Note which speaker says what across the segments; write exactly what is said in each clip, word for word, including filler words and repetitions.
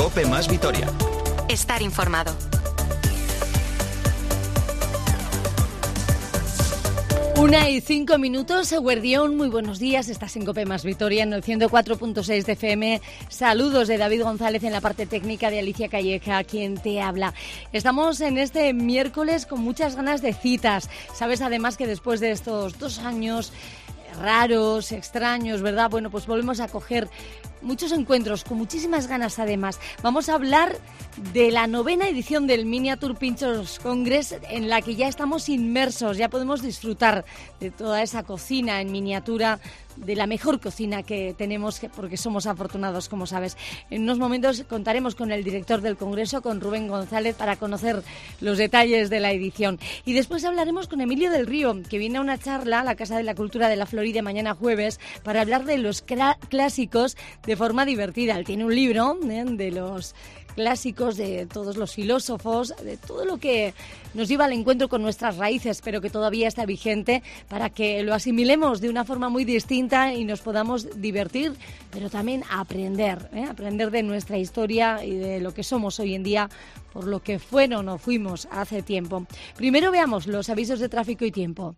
Speaker 1: COPE más Vitoria.
Speaker 2: Estar informado.
Speaker 3: Una y cinco minutos, Guardión, muy buenos días, estás en COPE más Vitoria en el ciento cuatro punto seis de F M. Saludos de David González en la parte técnica, de Alicia Calleja, quien te habla. Estamos en este miércoles con muchas ganas de citas. Sabes además que después de estos dos años raros, extraños, ¿verdad? Bueno, pues volvemos a coger muchos encuentros, con muchísimas ganas además. Vamos a hablar de la novena edición del Miniature Pinchos Congress, en la que ya estamos inmersos, ya podemos disfrutar de toda esa cocina en miniatura, de la mejor cocina que tenemos, porque somos afortunados, como sabes. En unos momentos contaremos con el director del Congreso, con Rubén González, para conocer los detalles de la edición. Y después hablaremos con Emilio del Río, que viene a una charla a la Casa de la Cultura de la Florida mañana jueves para hablar de los clá- clásicos de forma divertida. Él tiene un libro ¿eh? de los clásicos, de todos los filósofos, de todo lo que nos lleva al encuentro con nuestras raíces, pero que todavía está vigente, para que lo asimilemos de una forma muy distinta y nos podamos divertir, pero también aprender, ¿eh? aprender de nuestra historia y de lo que somos hoy en día, por lo que fueron o fuimos hace tiempo. Primero veamos los avisos de tráfico y tiempo.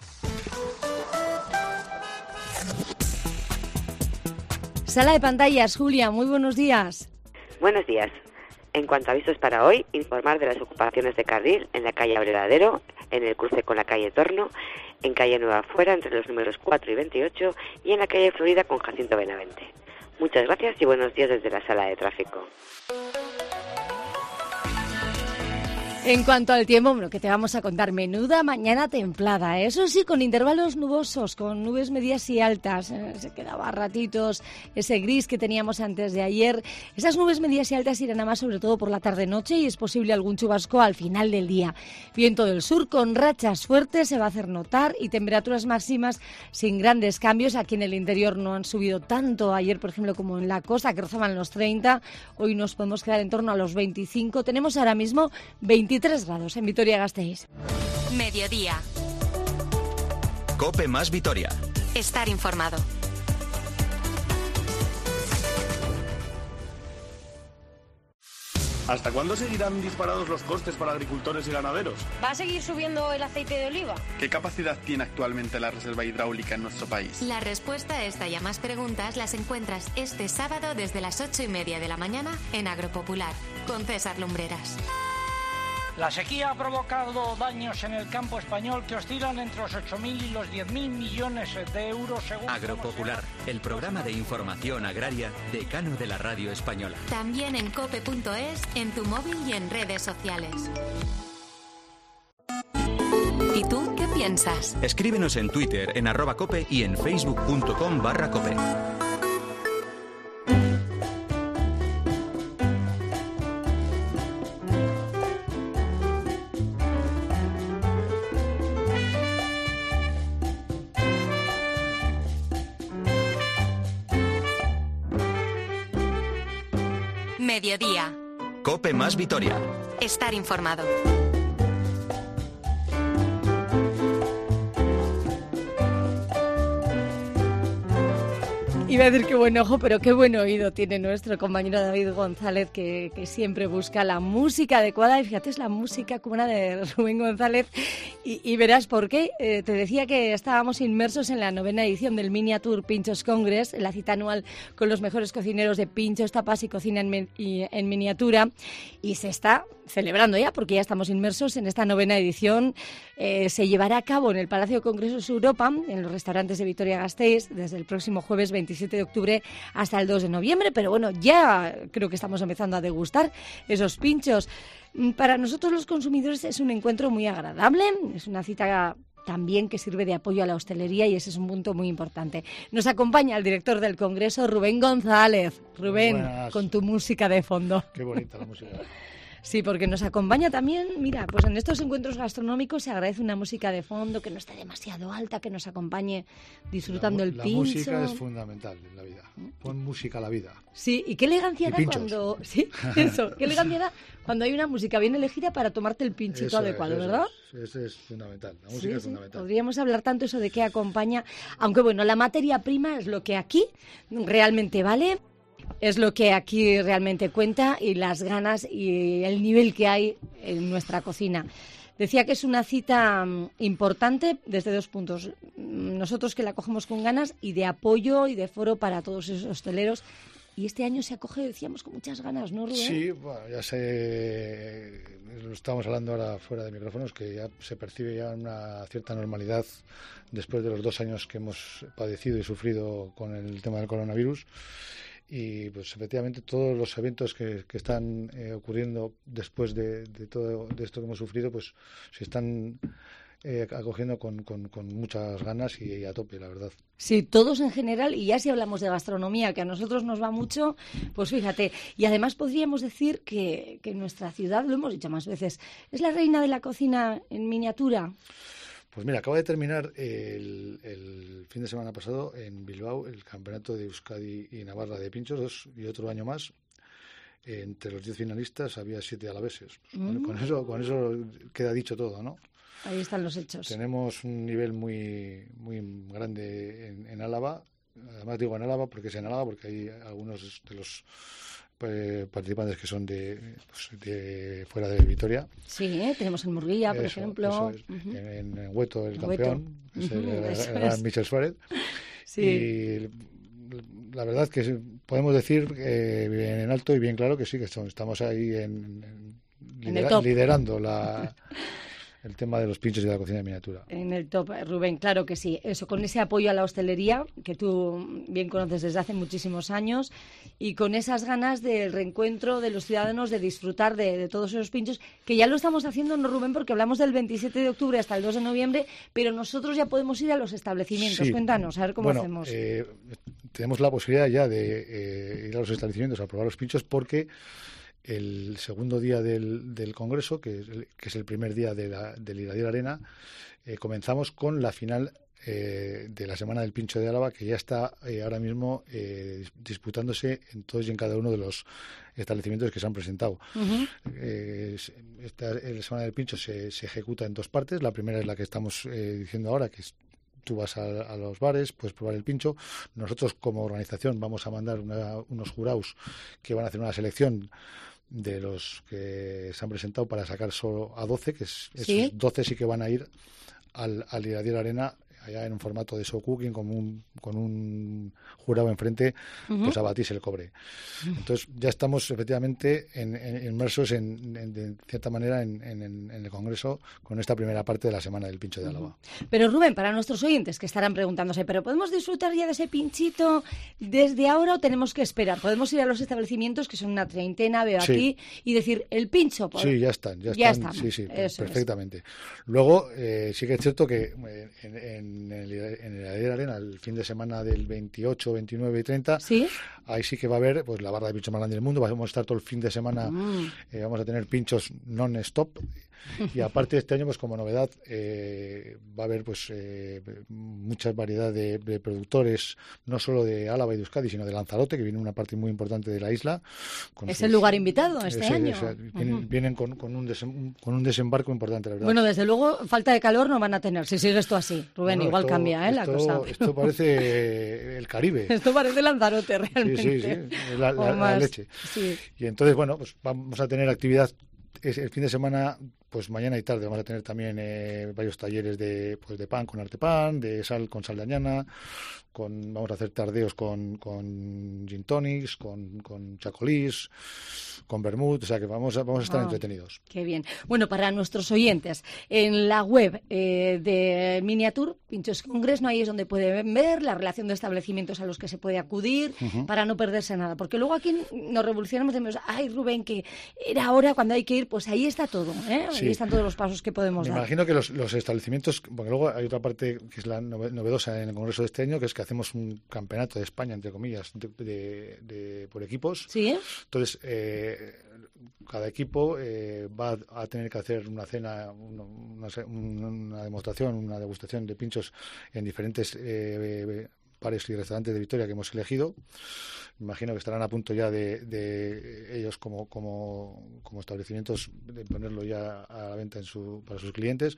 Speaker 3: Sala de pantallas, Julia, muy buenos días.
Speaker 4: Buenos días. En cuanto a avisos para hoy, informar de las ocupaciones de carril en la calle Abrevadero, en el cruce con la calle Torno, en calle Nueva Fuera entre los números cuatro y veintiocho y en la calle Florida con Jacinto Benavente. Muchas gracias y buenos días desde la sala de tráfico.
Speaker 3: En cuanto al tiempo, bueno, que te vamos a contar, menuda mañana templada, ¿eh? Eso sí, con intervalos nubosos, con nubes medias y altas, ¿eh? Se quedaba a ratitos ese gris que teníamos antes de ayer. Esas nubes medias y altas irán a más sobre todo por la tarde-noche y es posible algún chubasco al final del día. Viento del sur con rachas fuertes se va a hacer notar y temperaturas máximas sin grandes cambios. Aquí en el interior no han subido tanto ayer, por ejemplo, como en la costa, que rozaban los treinta. Hoy nos podemos quedar en torno a los veinticinco. Tenemos ahora mismo veintitrés grados en Vitoria-Gasteiz.
Speaker 2: Mediodía.
Speaker 1: COPE más Vitoria.
Speaker 2: Estar informado.
Speaker 5: ¿Hasta cuándo seguirán disparados los costes para agricultores y ganaderos?
Speaker 6: ¿Va a seguir subiendo el aceite de oliva?
Speaker 5: ¿Qué capacidad tiene actualmente la reserva hidráulica en nuestro país?
Speaker 2: La respuesta a esta y a más preguntas las encuentras este sábado desde las ocho y media de la mañana en Agropopular, con César Lumbreras.
Speaker 7: La sequía ha provocado daños en el campo español que oscilan entre los ocho mil y los diez mil millones de euros según...
Speaker 8: Agropopular, el programa de información agraria decano de la radio española.
Speaker 2: También en cope punto es, en tu móvil y en redes sociales. ¿Y tú qué piensas?
Speaker 1: Escríbenos en Twitter, en arroba cope y en facebook.com barra cope.
Speaker 2: Mediodía.
Speaker 1: COPE más Vitoria.
Speaker 2: Estar informado.
Speaker 3: Iba a decir qué buen ojo, pero qué buen oído tiene nuestro compañero David González, que, que siempre busca la música adecuada. Y fíjate, es la música cubana de Rubén González. Y, y verás por qué. Eh, te decía que estábamos inmersos en la novena edición del Miniature Pinchos Congress, la cita anual con los mejores cocineros de pinchos, tapas y cocina en, men- y, en miniatura. Y se está celebrando ya, porque ya estamos inmersos en esta novena edición. Eh, se llevará a cabo en el Palacio de Congresos Europa, en los restaurantes de Vitoria-Gasteiz, desde el próximo jueves veintisiete de octubre hasta el dos de noviembre. Pero bueno, ya creo que estamos empezando a degustar esos pinchos. Para nosotros los consumidores es un encuentro muy agradable, es una cita también que sirve de apoyo a la hostelería y ese es un punto muy importante. Nos acompaña el director del Congreso, Rubén González. Rubén, buenas, con tu música de fondo.
Speaker 9: Qué bonita la música.
Speaker 3: Sí, porque nos acompaña también, mira, pues en estos encuentros gastronómicos se agradece una música de fondo que no esté demasiado alta, que nos acompañe disfrutando
Speaker 9: la,
Speaker 3: el
Speaker 9: la
Speaker 3: pincho.
Speaker 9: La música es fundamental en la vida. Pon música a la vida.
Speaker 3: Sí, y qué elegancia da cuando... Sí, eso, qué elegancia da cuando hay una música bien elegida para tomarte el pinchito
Speaker 9: eso
Speaker 3: adecuado,
Speaker 9: es,
Speaker 3: ¿verdad?
Speaker 9: Es, eso es fundamental, la música
Speaker 3: sí,
Speaker 9: es
Speaker 3: sí.
Speaker 9: fundamental.
Speaker 3: Podríamos hablar tanto eso de qué acompaña, aunque bueno, la materia prima es lo que aquí realmente vale. Es lo que aquí realmente cuenta y las ganas y el nivel que hay en nuestra cocina. Decía que es una cita um, importante desde dos puntos. Nosotros que la cogemos con ganas y de apoyo y de foro para todos esos hosteleros. Y este año se acoge, decíamos, con muchas ganas, ¿no, Rubén?
Speaker 9: Sí, bueno, ya sé, lo estábamos hablando ahora fuera de micrófonos, que ya se percibe ya una cierta normalidad después de los dos años que hemos padecido y sufrido con el tema del coronavirus. Y pues efectivamente todos los eventos que, que están eh, ocurriendo después de, de todo de esto que hemos sufrido, pues se están eh, acogiendo con, con, con muchas ganas y, y a tope, la verdad.
Speaker 3: Sí, todos en general, y ya si hablamos de gastronomía, que a nosotros nos va mucho, pues fíjate. Y además podríamos decir que, que nuestra ciudad, lo hemos dicho más veces, es la reina de la cocina en miniatura.
Speaker 9: Pues mira, acaba de terminar el, el fin de semana pasado en Bilbao el campeonato de Euskadi y Navarra de pinchos, dos y otro año más. Entre los diez finalistas había siete alaveses. Pues mm. con, con eso con eso queda dicho todo, ¿no?
Speaker 3: Ahí están los hechos.
Speaker 9: Tenemos un nivel muy muy grande en, en Álava. Además digo en Álava porque es en Álava, porque hay algunos de los eh, participantes que son de, pues, de fuera de Vitoria.
Speaker 3: Sí, ¿eh? Tenemos en Murguía, por
Speaker 9: eso,
Speaker 3: ejemplo.
Speaker 9: Eso es. Uh-huh. En, en Hueto, el
Speaker 3: en
Speaker 9: campeón,
Speaker 3: Hueto.
Speaker 9: es el,
Speaker 3: Uh-huh,
Speaker 9: el,
Speaker 3: eso
Speaker 9: el gran
Speaker 3: es.
Speaker 9: Michel Suárez.
Speaker 3: Sí.
Speaker 9: Y la verdad que podemos decir eh, bien en alto y bien claro que sí, que estamos ahí en, en,
Speaker 3: en
Speaker 9: lidera, liderando la... el tema de los pinchos y de la cocina de miniatura.
Speaker 3: En el top, Rubén, claro que sí. Eso, con ese apoyo a la hostelería, que tú bien conoces desde hace muchísimos años, y con esas ganas del reencuentro de los ciudadanos, de disfrutar de, de todos esos pinchos, que ya lo estamos haciendo, ¿no, Rubén? Porque hablamos del veintisiete de octubre hasta el dos de noviembre, pero nosotros ya podemos ir a los establecimientos.
Speaker 9: Sí.
Speaker 3: Cuéntanos, a ver cómo
Speaker 9: bueno,
Speaker 3: hacemos.
Speaker 9: Eh, tenemos la posibilidad ya de eh, ir a los establecimientos a probar los pinchos porque el segundo día del, del Congreso, que es el, que es el primer día de la, del Iradier Arena, eh, comenzamos con la final eh, de la Semana del Pincho de Álava, que ya está eh, ahora mismo eh, disputándose en todos y en cada uno de los establecimientos que se han presentado. Uh-huh. Eh, esta la Semana del Pincho se, se ejecuta en dos partes. La primera es la que estamos eh, diciendo ahora, que es tú vas a, a los bares, puedes probar el pincho. Nosotros como organización vamos a mandar una, unos jurados que van a hacer una selección de los que se han presentado para sacar solo a doce, que es,
Speaker 3: ¿Sí?
Speaker 9: esos doce sí que van a ir al, al Iradier Arena allá en un formato de show cooking con un, con un jurado enfrente, uh-huh. pues a batirse el cobre. Entonces ya estamos efectivamente en, en, inmersos en, en, de cierta manera en, en, en el Congreso con esta primera parte de la Semana del Pincho de Álava.
Speaker 3: Uh-huh. Pero Rubén, para nuestros oyentes que estarán preguntándose, ¿pero podemos disfrutar ya de ese pinchito desde ahora o tenemos que esperar? ¿Podemos ir a los establecimientos, que son una treintena, veo sí. aquí, y decir, el pincho? ¿Por...
Speaker 9: Sí, ya están, ya,
Speaker 3: ya
Speaker 9: están,
Speaker 3: estamos.
Speaker 9: sí, sí,
Speaker 3: Eso
Speaker 9: perfectamente.
Speaker 3: Es.
Speaker 9: Luego, eh, sí que es cierto que en, en en el, en el Iradier Arena el fin de semana del veintiocho, veintinueve y treinta,
Speaker 3: ¿Sí?
Speaker 9: ahí sí que va a haber pues la barra de pinchos más grande del mundo. Vamos a estar todo el fin de semana, mm. eh, vamos a tener pinchos non-stop. Y aparte este año, pues como novedad, eh, va a haber pues eh, mucha variedad de, de productores, no solo de Álava y de Euskadi, sino de Lanzarote, que viene una parte muy importante de la isla.
Speaker 3: Con es sus, el lugar invitado este
Speaker 9: ese,
Speaker 3: año.
Speaker 9: Ese, vienen, uh-huh. vienen con, con, un desem, con un desembarco importante, la verdad.
Speaker 3: Bueno, desde luego, falta de calor no van a tener, si sigue esto así. Rubén, bueno, igual
Speaker 9: esto,
Speaker 3: cambia ¿eh,
Speaker 9: esto,
Speaker 3: la cosa.
Speaker 9: Esto parece el Caribe.
Speaker 3: Esto parece Lanzarote, realmente.
Speaker 9: Sí, sí, sí, la, la, la leche.
Speaker 3: Sí.
Speaker 9: Y entonces, bueno, pues vamos a tener actividad el fin de semana, pues mañana y tarde vamos a tener también eh, varios talleres de pues de pan con artepan, de sal con sal de añana, con vamos a hacer tardeos con, con gin tonics, con, con chacolís, con vermut, o sea que vamos a, vamos a estar oh, entretenidos.
Speaker 3: Qué bien. Bueno, para nuestros oyentes, en la web eh, de Miniatur, Pinchos Congress, no ahí es donde pueden ver la relación de establecimientos a los que se puede acudir, uh-huh. para no perderse nada, porque luego aquí nos revolucionamos y decimos, ay Rubén, que era ahora cuando hay que ir, pues ahí está todo, ¿eh?
Speaker 9: Sí.
Speaker 3: Ahí están todos los pasos que podemos
Speaker 9: Me
Speaker 3: dar.
Speaker 9: Me imagino que los, los establecimientos, porque luego hay otra parte que es la novedosa en el Congreso de este año, que es que hacemos un campeonato de España, entre comillas, de, de, de, por equipos.
Speaker 3: Sí.
Speaker 9: Entonces, eh, cada equipo eh, va a tener que hacer una cena, una, una, una demostración, una degustación de pinchos en diferentes eh, bares y restaurantes de Vitoria que hemos elegido. Imagino que estarán a punto ya de, de ellos como, como, como establecimientos de ponerlo ya a la venta en su, para sus clientes.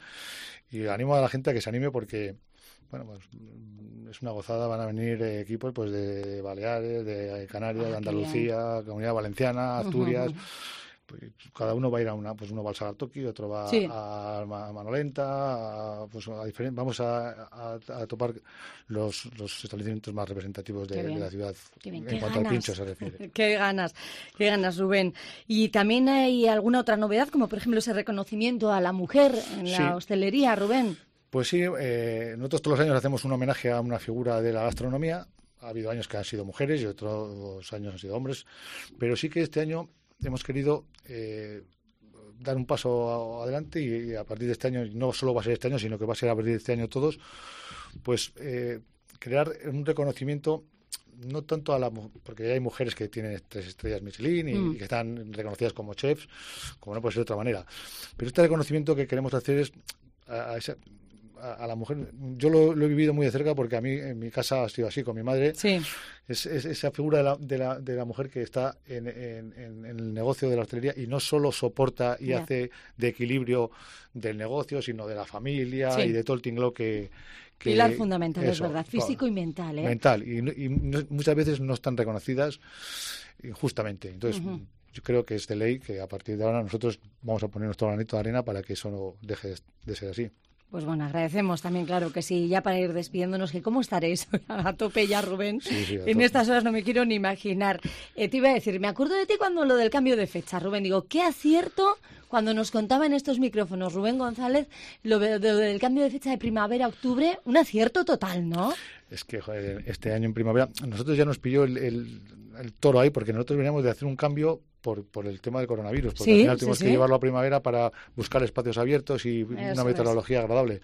Speaker 9: Y animo a la gente a que se anime porque, bueno, pues es una gozada. Van a venir eh, equipos pues de Baleares, de Canarias, ah, de Andalucía, Comunidad Valenciana, Asturias. Uh-huh. Pues cada uno va a ir a una, pues uno va al Sagatoki, otro va sí. a, a Manolenta, a, pues a diferentes, vamos a, a, a topar los, los establecimientos más representativos de, de la ciudad en cuanto ganas. al pincho se refiere.
Speaker 3: Qué ganas, qué ganas, Rubén. Y también hay alguna otra novedad, como por ejemplo ese reconocimiento a la mujer en la sí. hostelería, Rubén.
Speaker 9: Pues sí, eh, nosotros todos los años hacemos un homenaje a una figura de la gastronomía. Ha habido años que han sido mujeres y otros años han sido hombres, pero sí que este año hemos querido eh, dar un paso adelante y, y a partir de este año, no solo va a ser este año, sino que va a ser a partir de este año todos, pues eh, crear un reconocimiento no tanto a la porque hay mujeres que tienen tres estrellas Michelin y, mm. y que están reconocidas como chefs, como no puede ser de otra manera, pero este reconocimiento que queremos hacer es a, a esa a la mujer. Yo lo, lo he vivido muy de cerca porque a mí en mi casa ha sido así con mi madre.
Speaker 3: Sí.
Speaker 9: Es, es esa figura de la, de, la, de la mujer que está en, en, en el negocio de la hostelería y no solo soporta y yeah. hace de equilibrio del negocio, sino de la familia sí. y de todo el tinglado que, que...
Speaker 3: Pilar fundamental, eso, es verdad, físico todo, y mental. ¿eh?
Speaker 9: Mental, y, y muchas veces no están reconocidas injustamente. Entonces, uh-huh. yo creo que es de ley que a partir de ahora nosotros vamos a poner nuestro granito de arena para que eso no deje de ser así.
Speaker 3: Pues bueno, agradecemos también, claro que sí, ya para ir despidiéndonos, que cómo estaréis a tope ya, Rubén.
Speaker 9: Sí, sí,
Speaker 3: en estas horas no me quiero ni imaginar. Eh, te iba a decir, me acuerdo de ti cuando lo del cambio de fecha, Rubén. Digo, qué acierto cuando nos contaba en estos micrófonos Rubén González lo, de, lo del cambio de fecha de primavera-octubre, un acierto total, ¿no?
Speaker 9: Es que, joder, este año en primavera, nosotros ya nos pilló el, el, el toro ahí, porque nosotros veníamos de hacer un cambio por, por el tema del coronavirus, porque
Speaker 3: sí,
Speaker 9: al final tuvimos
Speaker 3: sí,
Speaker 9: que
Speaker 3: sí.
Speaker 9: llevarlo a primavera para buscar espacios abiertos y
Speaker 3: Eso
Speaker 9: una meteorología es. agradable.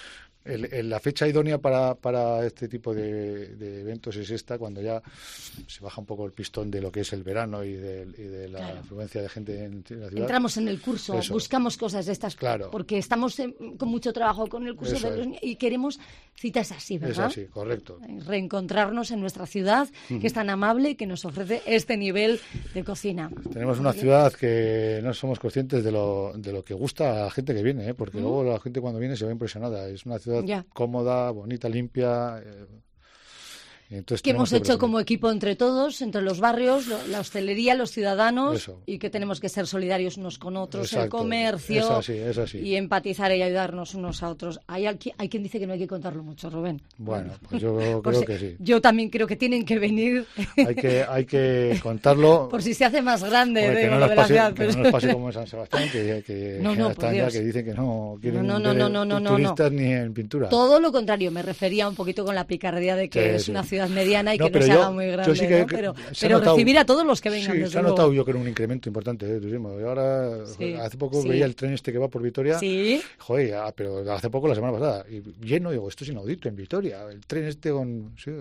Speaker 9: El, el, la fecha idónea para, para este tipo de, de eventos es esta, cuando ya se baja un poco el pistón de lo que es el verano y de, y de la claro. afluencia de gente en, en la ciudad.
Speaker 3: Entramos en el curso, Eso. buscamos cosas de estas,
Speaker 9: claro.
Speaker 3: porque estamos en, con mucho trabajo con el curso de los, y queremos citas así, ¿verdad?
Speaker 9: Es así, correcto.
Speaker 3: Reencontrarnos en nuestra ciudad, uh-huh. que es tan amable y que nos ofrece este nivel de cocina.
Speaker 9: Tenemos una ciudad que no somos conscientes de lo, de lo que gusta a la gente que viene, ¿eh? porque uh-huh. luego la gente cuando viene se va impresionada. Es una ciudad Ya. cómoda, bonita, limpia. Eh, entonces
Speaker 3: que hemos
Speaker 9: que
Speaker 3: hecho
Speaker 9: presumir.
Speaker 3: como equipo entre todos, entre los barrios, lo, la hostelería, los ciudadanos,
Speaker 9: Eso.
Speaker 3: y que tenemos que ser solidarios unos con otros,
Speaker 9: Exacto.
Speaker 3: el comercio,
Speaker 9: es así, es así.
Speaker 3: y empatizar y ayudarnos unos a otros. Hay, hay quien dice que no hay que contarlo mucho, Rubén.
Speaker 9: Bueno, pues yo creo
Speaker 3: si,
Speaker 9: que sí.
Speaker 3: Yo también creo que tienen que venir.
Speaker 9: Hay que, hay que contarlo.
Speaker 3: Por si se hace más grande,
Speaker 9: Hombre,
Speaker 3: digo,
Speaker 9: que no
Speaker 3: lo de
Speaker 9: pase,
Speaker 3: la ciudad.
Speaker 9: Que no nos pase como en San Sebastián, que, que,
Speaker 3: no, no,
Speaker 9: están ya que dicen que no quieren
Speaker 3: no, no, no, no, no, no,
Speaker 9: turistas
Speaker 3: no.
Speaker 9: ni en pintura.
Speaker 3: Todo lo contrario, me refería un poquito con la picardía de que
Speaker 9: sí,
Speaker 3: es
Speaker 9: sí.
Speaker 3: una ciudad mediana y
Speaker 9: no,
Speaker 3: que no se
Speaker 9: yo,
Speaker 3: haga muy grande,
Speaker 9: sí que,
Speaker 3: ¿no? Pero,
Speaker 9: se
Speaker 3: pero
Speaker 9: notado,
Speaker 3: recibir a todos los que vengan,
Speaker 9: sí,
Speaker 3: desde
Speaker 9: se ha
Speaker 3: luego.
Speaker 9: notado yo que era un incremento importante de turismo. Y ahora,
Speaker 3: sí,
Speaker 9: hace poco
Speaker 3: sí.
Speaker 9: veía el tren este que va por Vitoria.
Speaker 3: Sí.
Speaker 9: Joder, ya, pero hace poco, la semana pasada, y lleno, digo, esto es inaudito en Vitoria. El tren este con... Sí,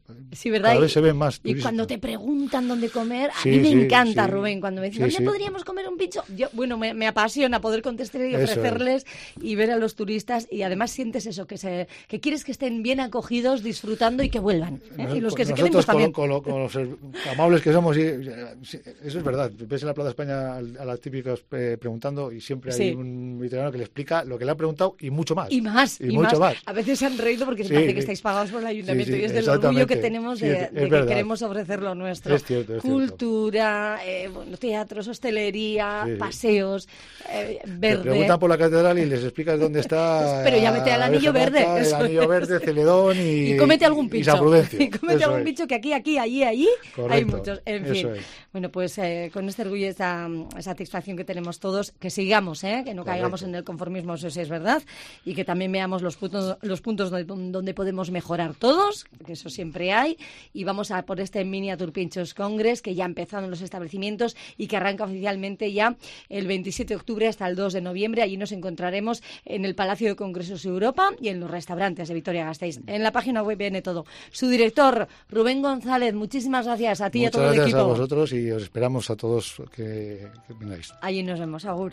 Speaker 3: sí ¿verdad?
Speaker 9: Cada vez se ven más turistas.
Speaker 3: Y cuando te preguntan dónde comer, a
Speaker 9: sí,
Speaker 3: mí me
Speaker 9: sí,
Speaker 3: encanta,
Speaker 9: sí.
Speaker 3: Rubén, cuando me dicen,
Speaker 9: sí,
Speaker 3: ¿dónde
Speaker 9: sí.
Speaker 3: podríamos comer un pincho? Yo, bueno, me, me apasiona poder contestar y
Speaker 9: Eso
Speaker 3: ofrecerles
Speaker 9: es.
Speaker 3: y ver a los turistas, y además sientes eso, que se que quieres que estén bien acogidos, disfrutando y que vuelvan. ¿eh? Y los que se queden, pues también.
Speaker 9: Con, con, con los amables que somos, y, eso es verdad. Ves en la Plaza España a las típicas eh, preguntando y siempre hay sí. un veterano que le explica lo que le han preguntado y mucho más.
Speaker 3: Y más, y,
Speaker 9: y mucho más.
Speaker 3: más. A veces se han reído porque se
Speaker 9: sí,
Speaker 3: parece
Speaker 9: sí.
Speaker 3: que estáis pagados por el ayuntamiento
Speaker 9: sí, sí,
Speaker 3: y es del orgullo que tenemos de, sí, es, de que queremos ofrecer lo nuestro.
Speaker 9: Es cierto, es
Speaker 3: Cultura, eh, bueno, teatros, hostelería, sí, sí. paseos, eh, verde.
Speaker 9: Te preguntan por la catedral y les explicas dónde está.
Speaker 3: Pero ya vete al anillo verde.
Speaker 9: Marta, el anillo verde, Celedón y,
Speaker 3: y cómete algún pincho.
Speaker 9: Y San Prudencio.
Speaker 3: Y cómete
Speaker 9: Eso
Speaker 3: algún
Speaker 9: es.
Speaker 3: pincho que aquí, aquí, allí, allí
Speaker 9: Correcto.
Speaker 3: hay muchos. En fin.
Speaker 9: Eso es.
Speaker 3: Bueno, pues eh, con este orgullo y esta satisfacción que tenemos todos, que sigamos, ¿eh? Que no Correcto. caigamos en el conformismo, eso sí es verdad, y que también veamos los puntos, los puntos donde, donde podemos mejorar todos, que eso siempre hay, y vamos a por este Miniature Pinchos Congress, que ya ha empezado en los establecimientos y que arranca oficialmente ya el veintisiete de octubre hasta el dos de noviembre. Allí nos encontraremos en el Palacio de Congresos Europa y en los restaurantes de Vitoria-Gasteiz. En la página web viene todo. Su director, Rubén González, muchísimas gracias a ti
Speaker 9: Muchas
Speaker 3: y a todo el equipo.
Speaker 9: Muchas gracias a vosotros y os esperamos a todos que, que vengáis.
Speaker 3: Allí nos vemos, agur.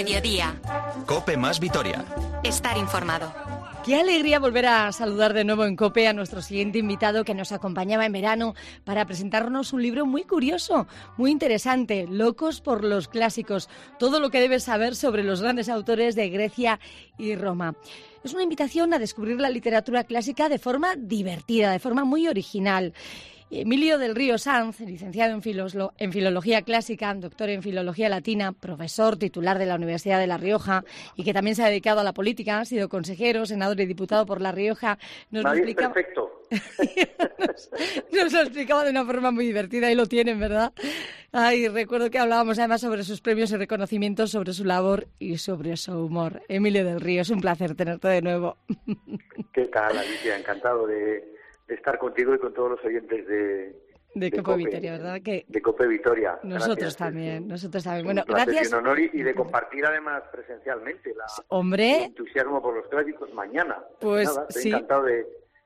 Speaker 2: mediodía.
Speaker 1: COPE más Vitoria.
Speaker 2: Estar informado.
Speaker 3: Qué alegría volver a saludar de nuevo en COPE a nuestro siguiente invitado que nos acompañaba en verano para presentarnos un libro muy curioso, muy interesante, Locos por los clásicos, todo lo que debes saber sobre los grandes autores de Grecia y Roma. Es una invitación a descubrir la literatura clásica de forma divertida, de forma muy original. Emilio del Río Sanz, licenciado en, filoslo- en Filología Clásica, doctor en Filología Latina, profesor titular de la Universidad de La Rioja y que también se ha dedicado a la política, ha sido consejero, senador y diputado por La Rioja. Nos lo explicaba...
Speaker 10: perfecto.
Speaker 3: nos, nos lo explicaba de una forma muy divertida y lo tienen, ¿verdad? Ay, recuerdo que hablábamos además sobre sus premios y reconocimientos, sobre su labor y sobre su humor. Emilio del Río, es un placer tenerte de nuevo.
Speaker 10: ¿Qué tal, Alicia? Encantado de... de estar contigo y con todos los oyentes de...
Speaker 3: De, de COPE Vitoria, ¿verdad? Que
Speaker 10: de COPE Vitoria.
Speaker 3: Nosotros
Speaker 10: gracias,
Speaker 3: también,
Speaker 10: sí.
Speaker 3: nosotros también.
Speaker 10: Un
Speaker 3: Bueno,
Speaker 10: placer
Speaker 3: gracias.
Speaker 10: Y un honor y, y de compartir además presencialmente la,
Speaker 3: Hombre.
Speaker 10: el entusiasmo por los clásicos mañana.
Speaker 3: Pues
Speaker 10: Nada, estoy
Speaker 3: sí.
Speaker 10: encantado de...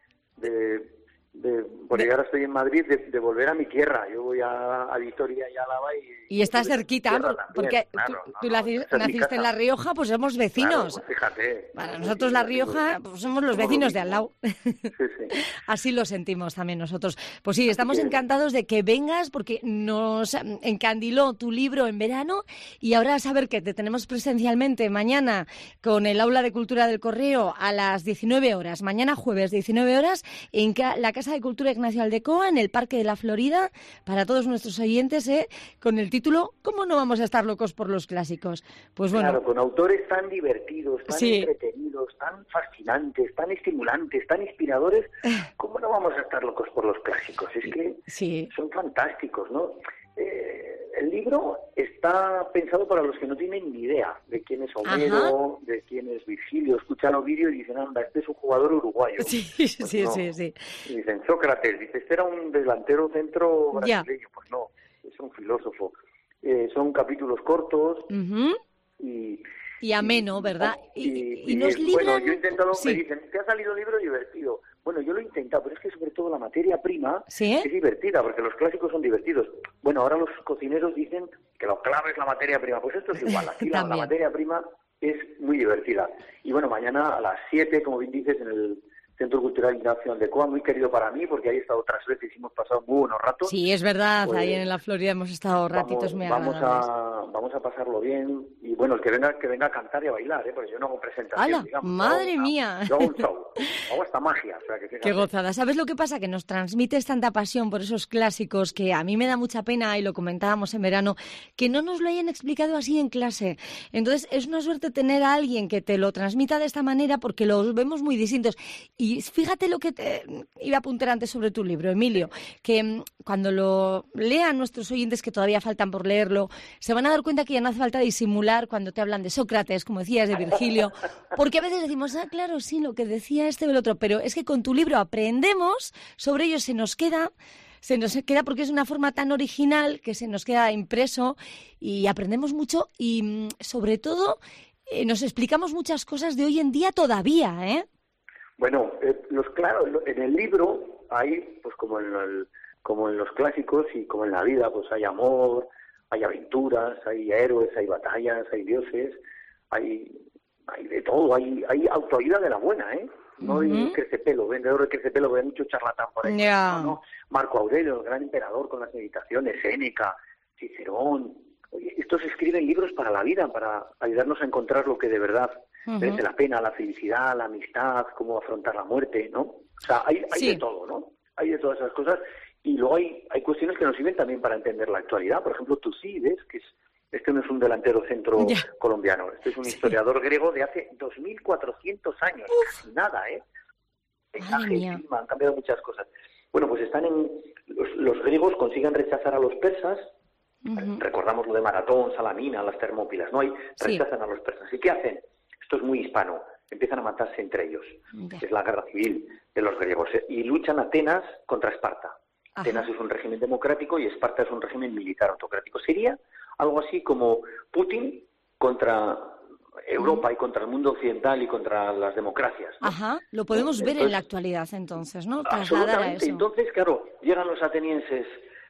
Speaker 10: de, de porque ahora estoy en Madrid, de, de volver a mi tierra. Yo voy a, a Vitoria y a Álava y...
Speaker 3: Y estás cerquita, porque
Speaker 10: claro,
Speaker 3: tú,
Speaker 10: no,
Speaker 3: tú
Speaker 10: no,
Speaker 3: naci-
Speaker 10: esa es mi
Speaker 3: naciste
Speaker 10: casa.
Speaker 3: en La Rioja, pues somos vecinos.
Speaker 10: Claro, pues fíjate.
Speaker 3: Para nosotros La Rioja, pues somos los
Speaker 10: Somos
Speaker 3: vecinos
Speaker 10: lo
Speaker 3: de al lado.
Speaker 10: Sí, sí.
Speaker 3: Así lo sentimos también nosotros. Pues sí, estamos
Speaker 10: que-
Speaker 3: encantados de que vengas porque nos encandiló tu libro en verano y ahora saber que te tenemos presencialmente mañana con el Aula de Cultura del Correo a las diecinueve horas, mañana jueves diecinueve horas, en ca- la Casa de Cultura Ignacio Aldecoa, en el Parque de la Florida, para todos nuestros oyentes, ¿eh? Con el título ¿Cómo no vamos a estar locos por los clásicos? Pues bueno.
Speaker 10: Claro, con autores tan divertidos, tan
Speaker 3: Sí.
Speaker 10: entretenidos, tan fascinantes, tan estimulantes, tan inspiradores, ¿cómo no vamos a estar locos por los clásicos? Es que
Speaker 3: Sí.
Speaker 10: son fantásticos, ¿no? Eh, el libro está pensado para los que no tienen ni idea de quién es Homero, de quién es Virgilio. Escuchan los vídeos y dicen, anda, este es un jugador uruguayo.
Speaker 3: Sí,
Speaker 10: Pues
Speaker 3: sí,
Speaker 10: no.
Speaker 3: sí, sí.
Speaker 10: Y dicen, Sócrates, dice, este era un delantero centro
Speaker 3: Ya.
Speaker 10: brasileño. Pues no, es un filósofo. Eh, son capítulos cortos
Speaker 3: Ujú.
Speaker 10: y...
Speaker 3: Y ameno, ¿verdad? Y,
Speaker 10: y,
Speaker 3: y nos
Speaker 10: y,
Speaker 3: libran...
Speaker 10: Bueno, yo he intentado,
Speaker 3: Sí.
Speaker 10: me dicen, te ha salido un libro divertido. Bueno, yo lo he intentado, pero es que sobre todo la materia prima
Speaker 3: ¿Sí?
Speaker 10: es divertida, porque los clásicos son divertidos. Bueno, ahora los cocineros dicen que lo clave es la materia prima. Pues esto es igual, aquí la, la
Speaker 3: También.
Speaker 10: materia prima es muy divertida. Y bueno, mañana a las siete, como bien dices, en el Centro Cultural Ignacio Aldecoa, muy querido para mí, porque ahí he estado otras veces y hemos pasado muy buenos ratos.
Speaker 3: Sí, es verdad,
Speaker 10: Pues,
Speaker 3: ahí en la Florida hemos estado ratitos
Speaker 10: Vamos,
Speaker 3: muy
Speaker 10: vamos
Speaker 3: agradables.
Speaker 10: a vamos a pasarlo bien y bueno, el que venga que venga a cantar y a bailar, ¿eh? Porque yo no hago presentación,
Speaker 3: ¡Hala!
Speaker 10: digamos,
Speaker 3: ¡Madre
Speaker 10: yo hago una-
Speaker 3: mía!
Speaker 10: Yo hago un show, hago hasta magia, o sea que fíjate.
Speaker 3: Qué gozada. ¿Sabes lo que pasa? Que nos transmites tanta pasión por esos clásicos que a mí me da mucha pena, y lo comentábamos en verano, que no nos lo hayan explicado así en clase. Entonces, es una suerte tener a alguien que te lo transmita de esta manera porque los vemos muy distintos. Y fíjate lo que te iba a apuntar antes sobre tu libro, Emilio, que mm, cuando lo lean nuestros oyentes, que todavía faltan por leerlo, se van a dar cuenta que ya no hace falta disimular cuando te hablan de Sócrates, como decías, de Virgilio, porque a veces decimos, ah, claro, sí, lo que decía este o el otro, pero es que con tu libro aprendemos, sobre ello se nos queda, se nos queda porque es una forma tan original que se nos queda impreso y aprendemos mucho y, mm, sobre todo, eh, nos explicamos muchas cosas de hoy en día todavía, ¿eh?
Speaker 10: Bueno, eh, los claro, lo- en el libro hay, pues como en, el- como en los clásicos y como en la vida, pues hay amor, hay aventuras, hay héroes, hay batallas, hay dioses, hay, hay de todo, hay, hay autoayuda de la buena, ¿eh? No hay
Speaker 3: Ujú.
Speaker 10: crecepelo, vendedor de crecepelo, hay mucho charlatán por ahí.
Speaker 3: Ya.
Speaker 10: No, no. Marco Aurelio, el gran emperador con las meditaciones, Séneca, Cicerón. Oye, estos escriben libros para la vida, para ayudarnos a encontrar lo que de verdad
Speaker 3: Ujú.
Speaker 10: merece la pena, la felicidad, la amistad, cómo afrontar la muerte, ¿no? O sea, hay, hay
Speaker 3: Sí.
Speaker 10: de todo, ¿no? Hay de todas esas cosas. Y luego hay, hay cuestiones que nos sirven también para entender la actualidad. Por ejemplo, Tucídides, que es este no es un delantero centro
Speaker 3: Ya.
Speaker 10: colombiano, este es un
Speaker 3: Sí.
Speaker 10: historiador griego de hace dos mil cuatrocientos años, casi nada, ¿eh? Paisaje,
Speaker 3: mía.
Speaker 10: clima, han cambiado muchas cosas. Bueno, pues están en... Los, los griegos consiguen rechazar a los persas.
Speaker 3: Ujú.
Speaker 10: Recordamos lo de Maratón, Salamina, las Termópilas, ¿no? Y
Speaker 3: Sí.
Speaker 10: rechazan a los persas. ¿Y qué hacen? Esto es muy hispano. Empiezan a matarse entre ellos.
Speaker 3: Ya.
Speaker 10: Es la guerra civil de los griegos. ¿eh? Y luchan Atenas contra Esparta.
Speaker 3: Ajá.
Speaker 10: Atenas es un régimen democrático y Esparta es un régimen militar autocrático. Sería algo así como Putin contra Europa y contra el mundo occidental y contra las democracias, ¿no?
Speaker 3: Ajá, lo podemos ver en
Speaker 10: Entonces,
Speaker 3: la actualidad entonces, ¿no? Trasladar a
Speaker 10: absolutamente.
Speaker 3: eso.
Speaker 10: Entonces, claro, llegan los atenienses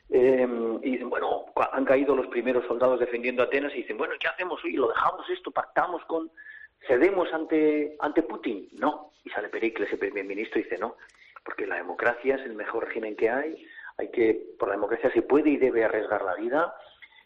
Speaker 10: Eh, y dicen, bueno, han caído los primeros soldados defendiendo Atenas y dicen, bueno, ¿qué hacemos hoy? ¿Lo dejamos esto? ¿Pactamos con...? ¿Cedemos ante ante Putin? No. Y sale Pericles, el primer ministro, y dice, no, porque la democracia es el mejor régimen que hay, hay que, por la democracia se puede y debe arriesgar la vida,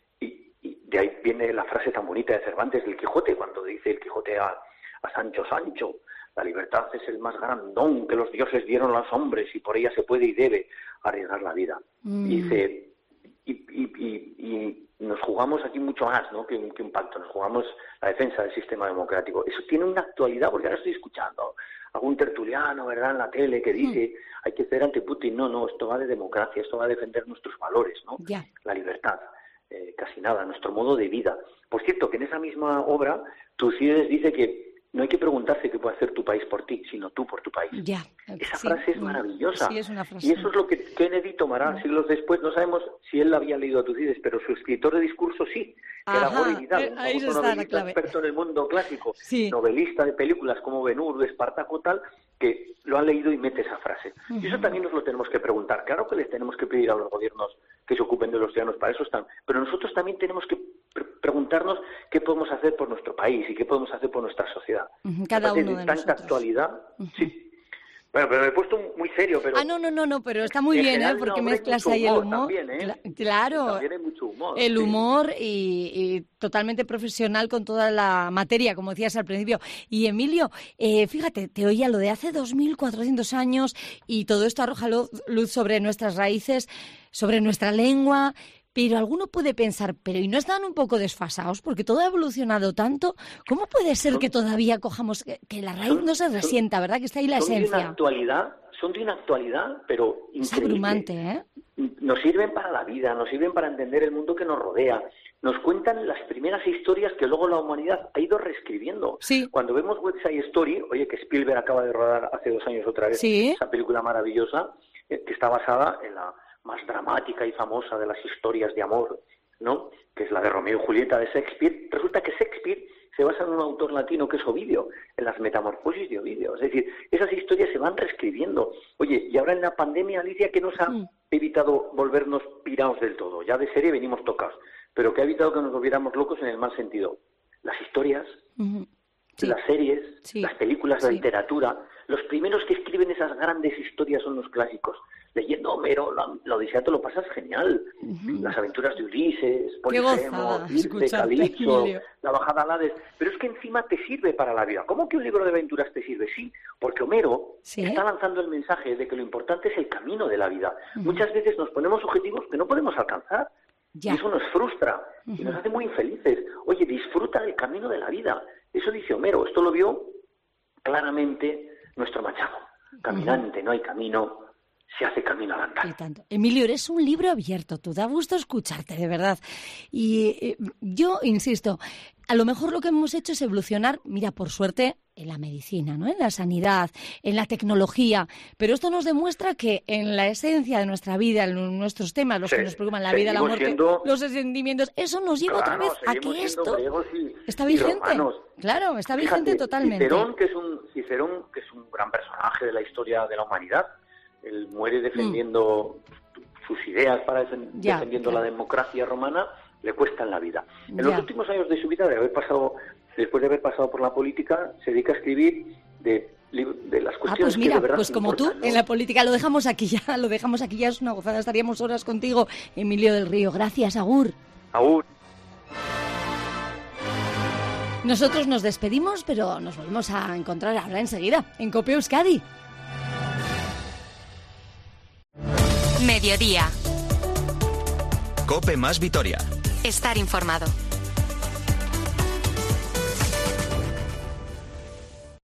Speaker 10: y, y de ahí viene la frase tan bonita de Cervantes del Quijote, cuando dice el Quijote a, a Sancho, Sancho, la libertad es el más gran don que los dioses dieron a los hombres y por ella se puede y debe arriesgar la vida. Mm. Y dice, y, y, y, y nos jugamos aquí mucho más, ¿no?, que un, que un pacto, nos jugamos la defensa del sistema democrático. Eso tiene una actualidad, porque ahora estoy escuchando algún tertuliano, ¿verdad?, en la tele que dice, mm. hay que ceder ante Putin. No, no, esto va de democracia, esto va a defender nuestros valores, ¿no? Yeah. La libertad, eh, casi nada, nuestro modo de vida. Por cierto, que en esa misma obra, Tucídides dice que no hay que preguntarse qué puede hacer tu país por ti, sino tú por tu país.
Speaker 3: Ya,
Speaker 10: Esa
Speaker 3: sí,
Speaker 10: frase es maravillosa.
Speaker 3: Sí, es una frase.
Speaker 10: Y eso es lo que Kennedy tomará no. siglos después. No sabemos si él había leído a Tucídides, pero su escritor de discurso sí, que
Speaker 3: Ajá,
Speaker 10: era Gore Vidal,
Speaker 3: eh,
Speaker 10: un
Speaker 3: ahí
Speaker 10: famoso
Speaker 3: está la
Speaker 10: novelista
Speaker 3: clave.
Speaker 10: experto en el mundo clásico,
Speaker 3: sí.
Speaker 10: novelista de películas como Ben-Hur, Espartaco, tal, que lo ha leído y mete esa frase. Uh-huh. Y eso también nos lo tenemos que preguntar. Claro que les tenemos que pedir a los gobiernos que se ocupen de los ciudadanos, para eso están. Pero nosotros también tenemos que pre- preguntarnos qué podemos hacer por nuestro país y qué podemos hacer por nuestra sociedad.
Speaker 3: Uh-huh. Cada uno de,
Speaker 10: de tanta
Speaker 3: nosotros.
Speaker 10: Actualidad,
Speaker 3: uh-huh.
Speaker 10: sí. Bueno, pero me he puesto muy serio, pero...
Speaker 3: Ah, no, no, no, no, pero está muy bien, ¿eh? Porque mezclas ahí el humor.
Speaker 10: También, ¿eh?
Speaker 3: Cla- claro.
Speaker 10: También hay mucho humor.
Speaker 3: El
Speaker 10: sí.
Speaker 3: humor y, y totalmente profesional con toda la materia, como decías al principio. Y Emilio, eh, fíjate, te oía lo de hace dos mil cuatrocientos años y todo esto arroja luz, luz sobre nuestras raíces, sobre nuestra lengua... Pero alguno puede pensar, pero ¿y no están un poco desfasados? Porque todo ha evolucionado tanto. ¿Cómo puede ser son, que todavía cojamos, que, que la raíz son, no se resienta, son, verdad? Que está ahí la
Speaker 10: son
Speaker 3: esencia.
Speaker 10: De una actualidad, son de una actualidad, pero increíble.
Speaker 3: Es abrumante, ¿eh?
Speaker 10: Nos sirven para la vida, nos sirven para entender el mundo que nos rodea. Nos cuentan las primeras historias que luego la humanidad ha ido reescribiendo.
Speaker 3: Sí.
Speaker 10: Cuando vemos West Side Story, oye, que Spielberg acaba de rodar hace dos años otra vez,
Speaker 3: sí.
Speaker 10: esa película maravillosa, eh, que está basada en la... más dramática y famosa de las historias de amor, ¿no?, que es la de Romeo y Julieta de Shakespeare. Resulta que Shakespeare se basa en un autor latino que es Ovidio, en las Metamorfosis de Ovidio. Es decir, esas historias se van reescribiendo. Oye, y ahora en la pandemia, Alicia, que nos ha mm. evitado volvernos pirados del todo. Ya de serie venimos tocados, pero que ha evitado que nos volviéramos locos en el mal sentido. Las historias, mm-hmm. sí. las series, sí. las películas, la sí. literatura. Los primeros que escriben esas grandes historias son los clásicos. Leyendo Homero, la, la Odisea te lo pasas genial. Uh-huh. Las aventuras de Ulises, Polifemo, Circe, Calipso, la bajada al Hades. Pero es que encima te sirve para la vida. ¿Cómo que un libro de aventuras te sirve? Sí, porque Homero ¿sí? está lanzando el mensaje de que lo importante es el camino de la vida. Uh-huh. Muchas veces nos ponemos objetivos que no podemos alcanzar. Ya. Y eso nos frustra uh-huh. y nos hace muy infelices. Oye, disfruta del camino de la vida. Eso dice Homero. Esto lo vio claramente nuestro Machado. Caminante, uh-huh. no hay camino, se hace camino al andar.
Speaker 3: Y tanto. Emilio, eres un libro abierto, tú da gusto escucharte, de verdad. Y eh, yo insisto, a lo mejor lo que hemos hecho es evolucionar, mira, por suerte, en la medicina, ¿no?, en la sanidad, en la tecnología, pero esto nos demuestra que en la esencia de nuestra vida, en nuestros temas, los sí, que nos preocupan, la vida, la muerte, siendo... los sentimientos, eso nos lleva
Speaker 10: claro,
Speaker 3: otra vez a que esto
Speaker 10: y,
Speaker 3: está vigente.
Speaker 10: Y
Speaker 3: claro, está
Speaker 10: Fíjate,
Speaker 3: vigente totalmente.
Speaker 10: Cicerón, que es un Cicerón, que es un gran personaje de la historia de la humanidad, él muere defendiendo mm. sus ideas para defen- ya, defendiendo claro. la democracia romana, le cuestan la vida. En ya. los últimos años de su vida, de haber pasado, después de haber pasado por la política, se dedica a escribir de, de las cuestiones
Speaker 3: ah, pues mira,
Speaker 10: que de verdad
Speaker 3: pues como
Speaker 10: importan,
Speaker 3: tú,
Speaker 10: ¿no?
Speaker 3: en la política, lo dejamos aquí ya, lo dejamos aquí ya, es una gozada, estaríamos horas contigo, Emilio del Río. Gracias, agur.
Speaker 10: Agur.
Speaker 3: Nosotros nos despedimos, pero nos volvemos a encontrar ahora enseguida, en COPE Euskadi.
Speaker 2: Mediodía.
Speaker 1: COPE más Vitoria.
Speaker 2: Estar informado.